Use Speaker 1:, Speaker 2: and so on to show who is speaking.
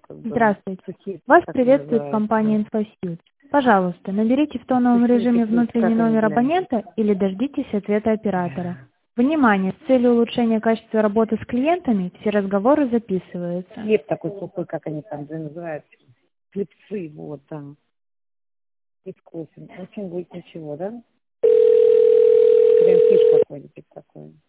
Speaker 1: как бы
Speaker 2: Здравствуйте.
Speaker 1: сухие,
Speaker 2: Вас
Speaker 1: как
Speaker 2: приветствует
Speaker 1: называется.
Speaker 2: компания InfoSuite. Пожалуйста, наберите в тоновом режиме внутренний
Speaker 1: Как они,
Speaker 2: номер
Speaker 1: блядь?
Speaker 2: абонента или дождитесь ответа оператора. Внимание! С целью улучшения качества работы с клиентами все разговоры записываются.
Speaker 1: Хлеб такой сухой, как они там называются. Хлебцы, вот, да. И с кофе. Очень будет ничего, да? Крем-фиш какой-нибудь такой.